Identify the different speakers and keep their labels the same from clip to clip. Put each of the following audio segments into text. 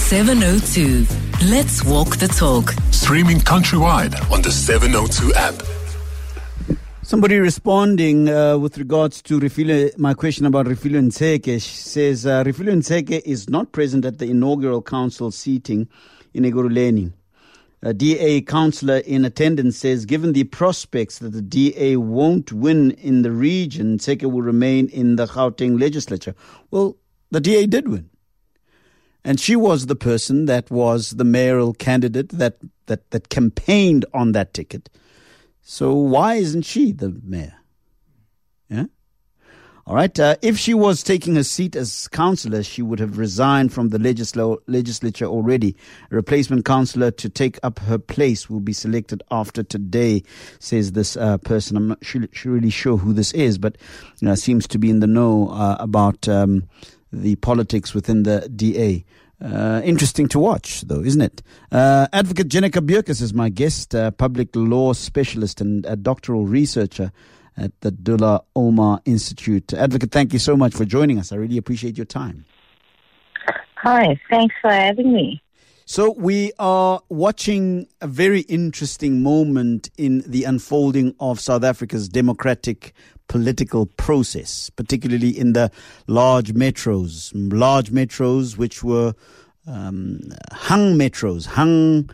Speaker 1: 702. Let's walk the talk.
Speaker 2: Streaming countrywide on the 702 app.
Speaker 3: Somebody responding with regards to my question about Refilwe Ntseke says Refilwe Ntseke is not present at the inaugural council seating in Ekurhuleni. A DA councillor in attendance says, given the prospects that the DA won't win in the region, Ntseke will remain in the Gauteng legislature. Well, the DA did win. And she was the person that was the mayoral candidate that campaigned on that ticket. So why isn't she the mayor? Yeah. All right. If she was taking her seat as councillor, she would have resigned from the legislature already. A replacement councillor to take up her place will be selected after today, says this person. I'm not really sure who this is, but seems to be in the know about the politics within the DA. Interesting to watch, though, isn't it? Advocate Jenica Bierkes is my guest, public law specialist and a doctoral researcher at the Dullah Omar Institute. Advocate, thank you so much for joining us. I really appreciate your time.
Speaker 4: Hi, thanks for having me.
Speaker 3: So we are watching a very interesting moment in the unfolding of South Africa's democratic political process, particularly in the large metros which were hung metros, hung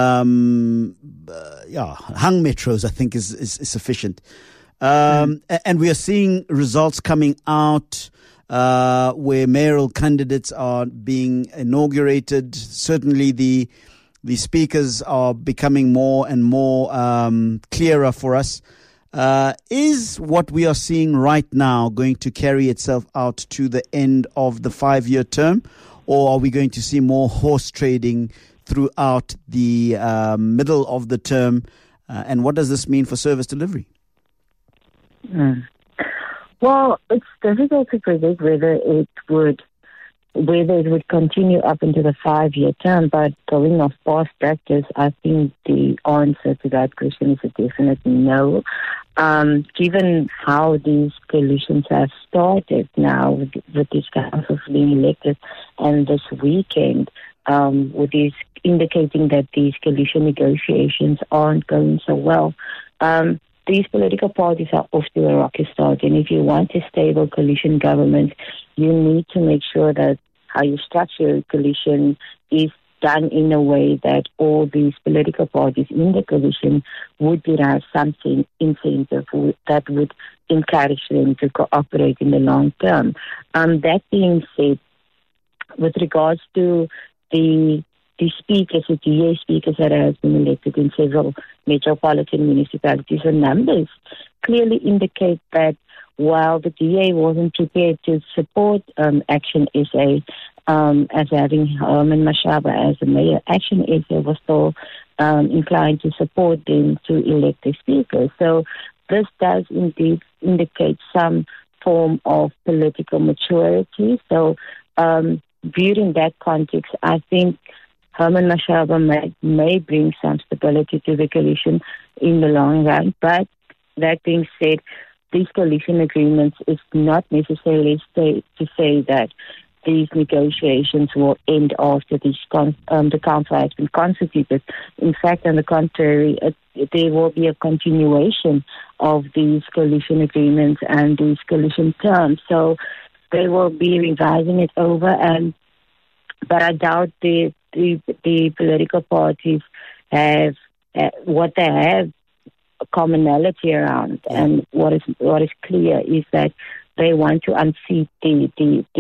Speaker 3: metros, I think is sufficient. And we are seeing results coming out where mayoral candidates are being inaugurated. Certainly the speakers are becoming more and more clearer for us. Is what we are seeing right now going to carry itself out to the end of the 5-year term, or are we going to see more horse trading throughout the middle of the term? And what does this mean for service delivery?
Speaker 4: Well, it's difficult to predict whether it would continue up into the 5-year term, but going off past practice, I think the answer to that question is a definite no. Given how these coalitions have started now with these councils being elected, and this weekend, with these indicating that these coalition negotiations aren't going so well, these political parties are off to a rocky start. And if you want a stable coalition government, you need to make sure that how you structure a coalition is done in a way that all these political parties in the coalition would derive something incentive that would encourage them to cooperate in the long term. That being said, with regards to the speakers, the DA speakers that have been elected in several metropolitan municipalities, the numbers clearly indicate that while the DA wasn't prepared to support Action SA as having Herman Mashaba as the mayor, Action SA was still inclined to support them to elect the speaker. So this does indeed indicate some form of political maturity. So viewed in that context, I think Herman Mashaba may bring some stability to the coalition in the long run. But that being said, these coalition agreements is not necessarily to say that these negotiations will end after the council has been constituted. In fact, on the contrary, there will be a continuation of these coalition agreements and these coalition terms. So they will be revising it over, but I doubt the political parties have what they have a commonality around, and what is clear is that they want to unseat the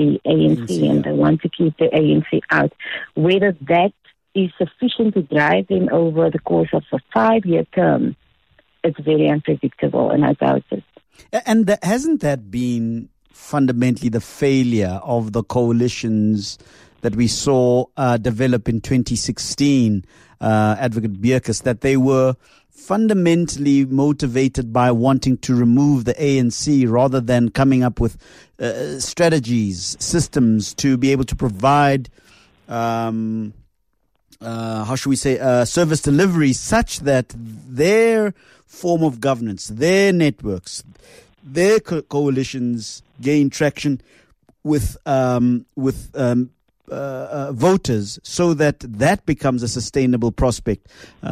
Speaker 4: ANC, and they want to keep the ANC out. Whether that is sufficient to drive them over the course of a 5-year term, it's very unpredictable, and I doubt it.
Speaker 3: And hasn't that been fundamentally the failure of the coalitions that we saw develop in 2016, Advocate Bierkes, that they were fundamentally motivated by wanting to remove the ANC rather than coming up with strategies, systems to be able to provide, service delivery such that their form of governance, their networks, their coalitions gain traction with voters so that becomes a sustainable prospect.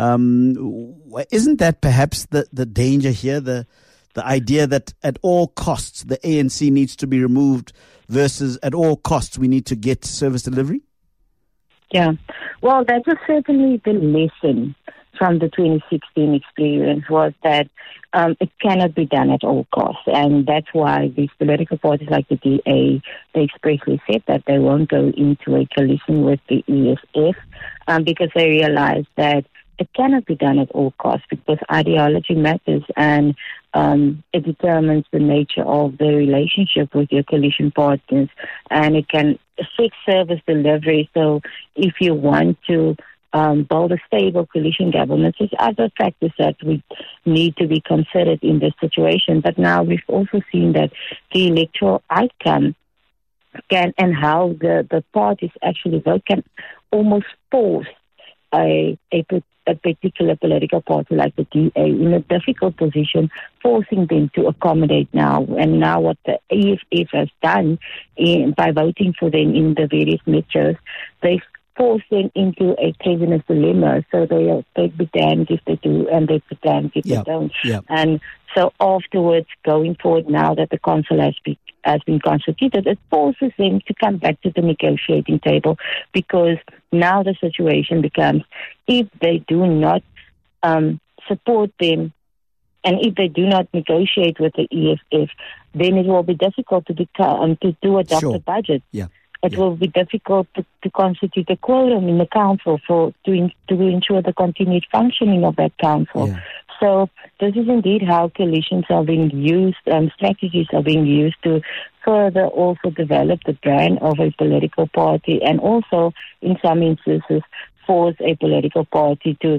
Speaker 3: Isn't that perhaps the danger here, the idea that at all costs the ANC needs to be removed versus at all costs we need to get service delivery?
Speaker 4: Yeah, well, that was certainly the lesson from the 2016 experience, was that it cannot be done at all costs. And that's why these political parties like the DA, they expressly said that they won't go into a coalition with the EFF because they realize that it cannot be done at all costs, because ideology matters, and it determines the nature of the relationship with your coalition partners, and it can affect service delivery. So if you want to build a stable coalition government, there's other factors that we need to be considered in this situation. But now we've also seen that the electoral outcome can, and how the parties actually vote, can almost force a particular political party like the DA in a difficult position, forcing them to accommodate now. And now what the EFF has done by voting for them in the various metros, they've forced them into a prisoner's dilemma. So they'd be damned if they do, and they'd be damned if they don't.
Speaker 3: Yep.
Speaker 4: And so afterwards, going forward, now that the council has been constituted, it forces them to come back to the negotiating table, because now the situation becomes, if they do not support them, and if they do not negotiate with the EFF, then it will be difficult to adopt a budget.
Speaker 3: Yeah.
Speaker 4: It will be difficult to constitute a quorum in the council to ensure the continued functioning of that council.
Speaker 3: Yeah.
Speaker 4: So this is indeed how coalitions are being used, strategies are being used to further also develop the brand of a political party, and also in some instances force a political party to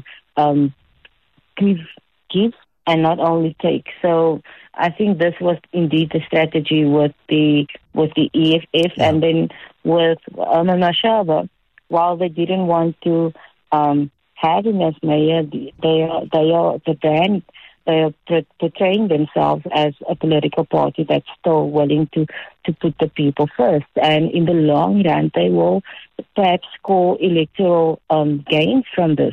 Speaker 4: give and not only take. So I think this was indeed the strategy with the EFF, and then with Mashaba, while they didn't want to have him as mayor, they are the brand. They are portraying themselves as a political party that's still willing to put the people first, and in the long run, they will perhaps score electoral gains from this.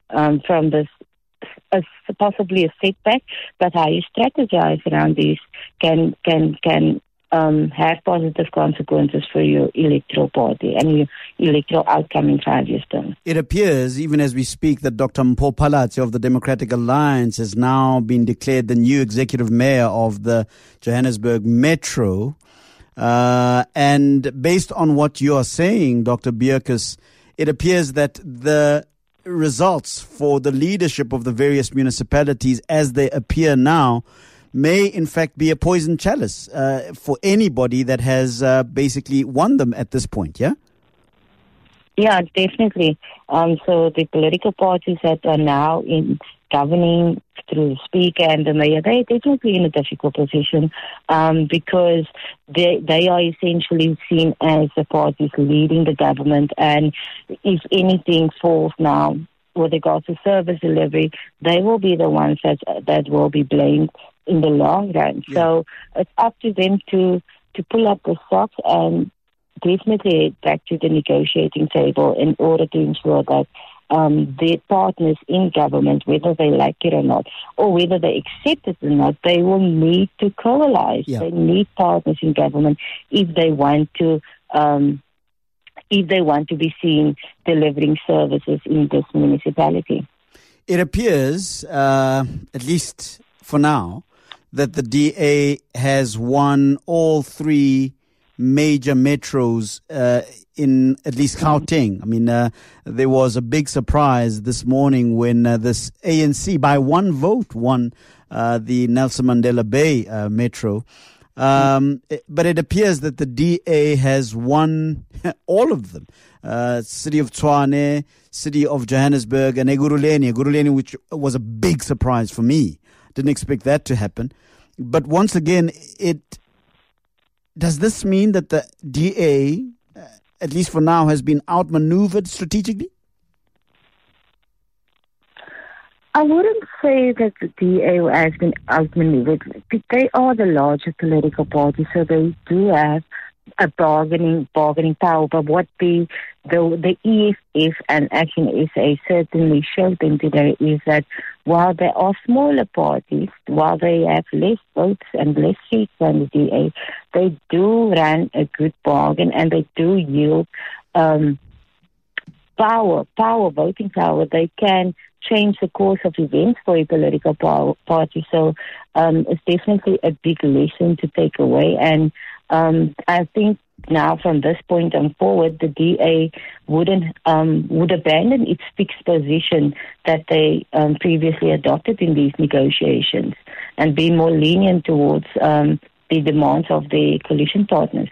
Speaker 4: Possibly a setback, but how you strategize around these can have positive consequences for your electoral party and your electoral outcome in 5 years' time.
Speaker 3: It appears, even as we speak, that Dr. Mpho Phalatse of the Democratic Alliance has now been declared the new executive mayor of the Johannesburg Metro. And based on what you are saying, Dr. Beukes, it appears that the results for the leadership of the various municipalities as they appear now may in fact be a poison chalice for anybody that has basically won them at this point, yeah?
Speaker 4: Yeah, definitely. So the political parties that are now in governing through the Speaker and the Mayor, they're definitely in a difficult position because they are essentially seen as the parties leading the government, and if anything falls now with regards to service delivery, they will be the ones that will be blamed in the long run. Yeah. So it's up to them to pull up the socks and definitely head back to the negotiating table in order to ensure that their partners in government, whether they like it or not, or whether they accept it or not, they will need to coalesce. Yeah. They need partners in government if they want to be seen delivering services in this municipality.
Speaker 3: It appears, at least for now, that the DA has won all three major metros in at least Gauteng. I mean, there was a big surprise this morning when this ANC by one vote won the Nelson Mandela Bay metro. But it appears that the DA has won all of them. City of Tshwane, City of Johannesburg, and Ekurhuleni, which was a big surprise for me. Didn't expect that to happen. But once again, does this mean that the DA, at least for now, has been outmaneuvered strategically?
Speaker 4: I wouldn't say that the DA has been outmaneuvered. They are the larger political party, so they do have a bargaining power. But what the EFF and Action SA certainly showed them today is that while there are smaller parties, while they have less votes and less seats than the DA, they do run a good bargain and they do yield voting power. They can change the course of events for a political party. So it's definitely a big lesson to take away. And I think now from this point on forward, the DA would abandon its fixed position that they previously adopted in these negotiations and be more lenient towards the demands of the coalition partners.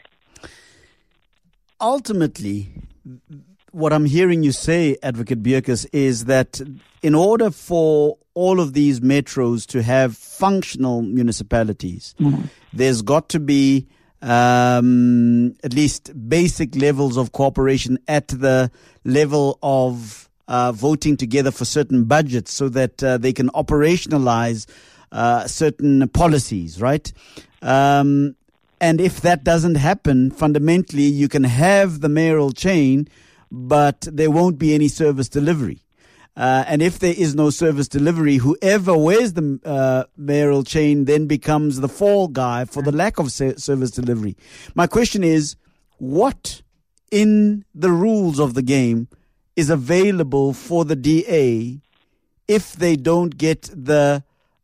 Speaker 3: Ultimately, what I'm hearing you say, Advocate Beukes, is that in order for all of these metros to have functional municipalities, there's got to be at least basic levels of cooperation at the level of voting together for certain budgets so that they can operationalize certain policies, right? And if that doesn't happen, fundamentally, you can have the mayoral chain, but there won't be any service delivery. And if there is no service delivery, whoever wears the mayoral chain then becomes the fall guy for the lack of service delivery. My question is, what in the rules of the game is available for the DA if they don't get the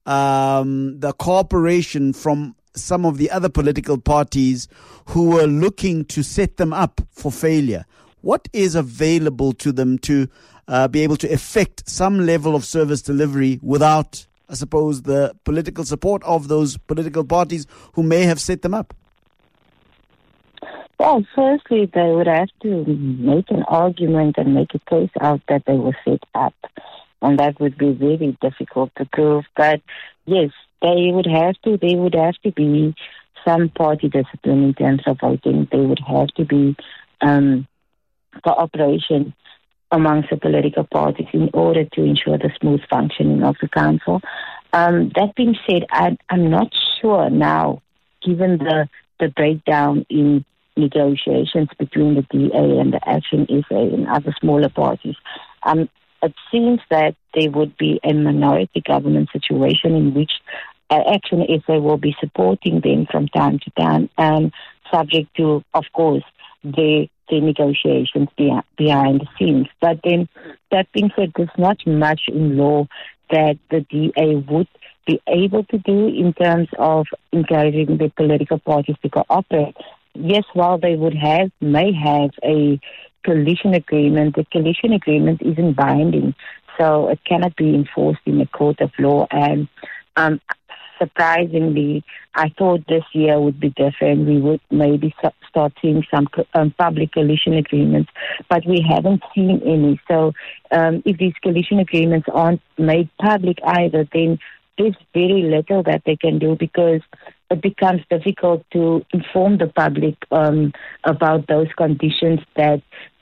Speaker 3: cooperation from some of the other political parties who are looking to set them up for failure? What is available to them to be able to effect some level of service delivery without, I suppose, the political support of those political parties who may have set them up?
Speaker 4: Well, firstly, they would have to make an argument and make a case out that they were set up. And that would be very difficult to prove. But yes, there would have to be some party discipline in terms of voting. There would have to be cooperation amongst the political parties in order to ensure the smooth functioning of the council. That being said, I'm not sure now, given the breakdown in negotiations between the DA and the Action SA and other smaller parties, it seems that there would be a minority government situation in which Action SA will be supporting them from time to time, subject to, of course, the negotiations behind the scenes. But then, that being said, there's not much in law that the DA would be able to do in terms of encouraging the political parties to cooperate. Yes, while they may have a coalition agreement, the coalition agreement isn't binding, so it cannot be enforced in a court of law. And surprisingly, I thought this year would be different. We would maybe start seeing some public coalition agreements, but we haven't seen any. So if these coalition agreements aren't made public either, then there's very little that they can do, because it becomes difficult to inform the public about those conditions that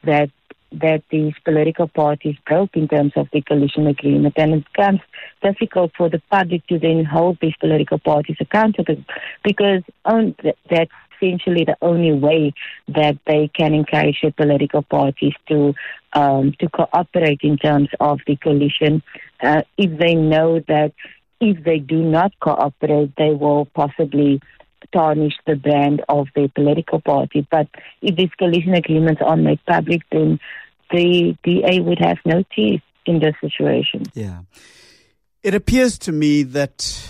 Speaker 4: these political parties broke in terms of the coalition agreement. And it becomes difficult for the public to then hold these political parties accountable, because that's essentially the only way that they can encourage the political parties to cooperate in terms of the coalition, if they know that if they do not cooperate, they will possibly tarnish the brand of their political party. But if these coalition agreements are made public, then the DA would have no teeth in this situation.
Speaker 3: Yeah. It appears to me that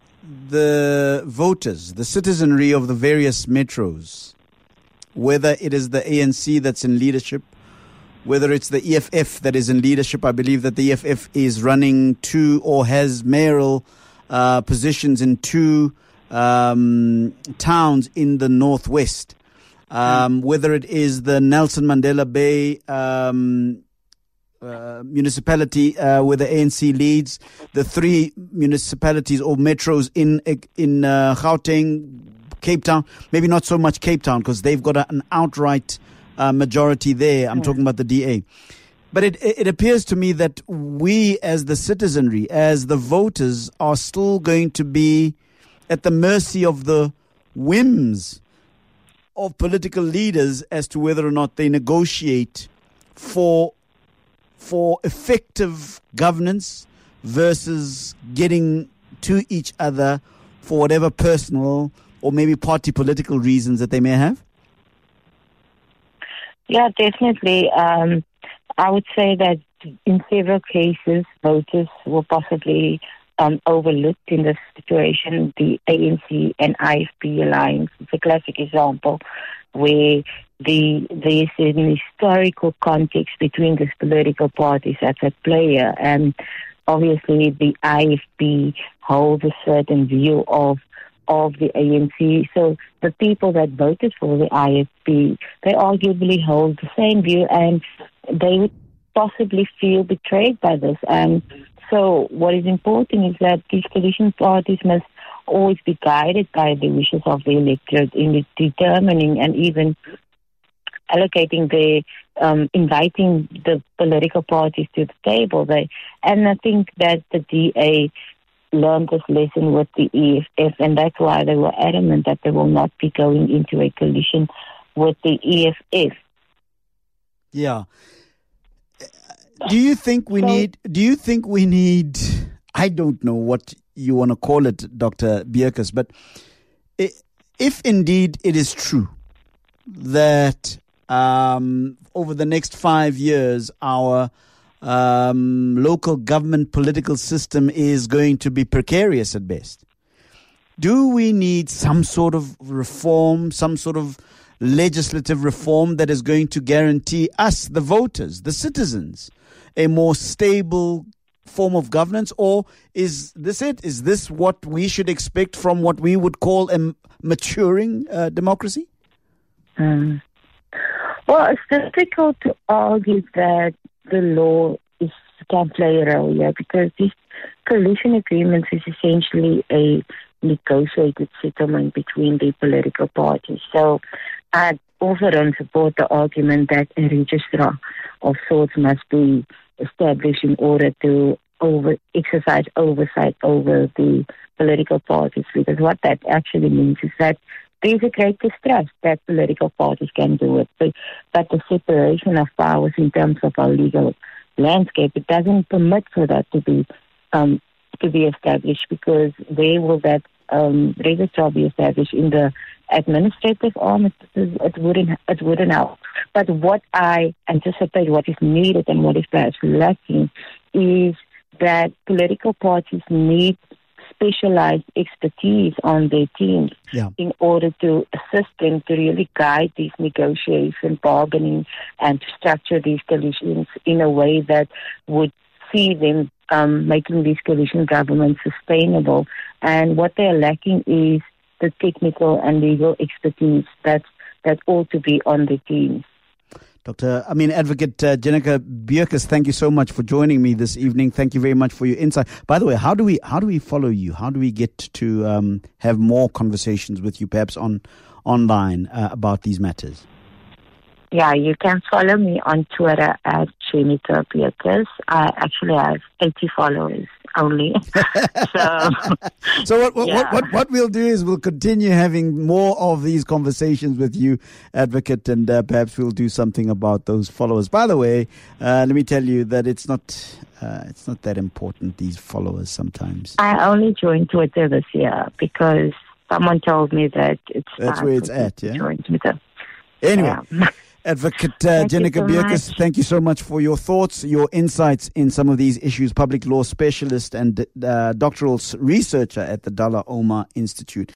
Speaker 3: the voters, the citizenry of the various metros, whether it is the ANC that's in leadership, whether it's the EFF that is in leadership, I believe that the EFF is running two or has mayoral positions in two towns in the northwest. Whether it is the Nelson Mandela Bay municipality where the ANC leads, the three municipalities or metros in Gauteng, Cape Town, maybe not so much Cape Town because they've got an outright majority there. I'm talking about the DA. But it appears to me that we as the citizenry, as the voters, are still going to be at the mercy of the whims of political leaders as to whether or not they negotiate for effective governance versus getting to each other for whatever personal or maybe party political reasons that they may have?
Speaker 4: Yeah, definitely. I would say that in several cases, voters were possibly overlooked in this situation. The ANC and IFP alliance is a classic example where there's an historical context between these political parties that's at play, and obviously the IFP holds a certain view of the ANC. So the people that voted for the IFP, they arguably hold the same view, and they would possibly feel betrayed by this. And so what is important is that these coalition parties must always be guided by the wishes of the electorate in determining and even allocating inviting the political parties to the table. And I think that the DA learned this lesson with the EFF, and that's why they were adamant that they will not be going into a coalition with the EFF.
Speaker 3: Yeah. Do you think we need, I don't know what you want to call it, Dr. Beukes, but if indeed it is true that over the next 5 years, our local government political system is going to be precarious at best, do we need some sort of reform, some sort of legislative reform that is going to guarantee us, the voters, the citizens, a more stable form of governance? Or is this it? Is this what we should expect from what we would call a maturing democracy?
Speaker 4: Well, it's difficult to argue that the law can play a role here, because this coalition agreements is essentially a negotiated settlement between the political parties. So I also don't support the argument that a registrar of sorts must be established in order to exercise oversight over the political parties, because what that actually means is that there's a great distrust that political parties can do it. But the separation of powers in terms of our legal landscape, it doesn't permit for that to be established, because where will that registrar be established? In the administrative arm, it wouldn't help. But what I anticipate, what is needed and what is perhaps lacking, is that political parties need specialized expertise on their teams in order to assist them to really guide these negotiations, bargaining, and to structure these coalitions in a way that would see them making these coalition governments sustainable. And what they are lacking is the technical and legal expertise that ought to be on the teams.
Speaker 3: Advocate Jennica Beukes, thank you so much for joining me this evening. Thank you very much for your insight. By the way, how do we follow you? How do we get to have more conversations with you, perhaps online about these matters?
Speaker 4: Yeah, you can follow me on Twitter at Jennica Beukes. I actually have 80 followers only.
Speaker 3: So what we'll do is we'll continue having more of these conversations with you, Advocate, and perhaps we'll do something about those followers. By the way, let me tell you that it's not that important, these followers sometimes.
Speaker 4: I only joined Twitter this year because someone told me that
Speaker 3: that's where it's at, yeah?
Speaker 4: Join Twitter.
Speaker 3: Anyway. Yeah. Advocate Jennica Beukes, thank you so much for your thoughts, your insights in some of these issues, public law specialist and doctoral researcher at the Dullah Omar Institute.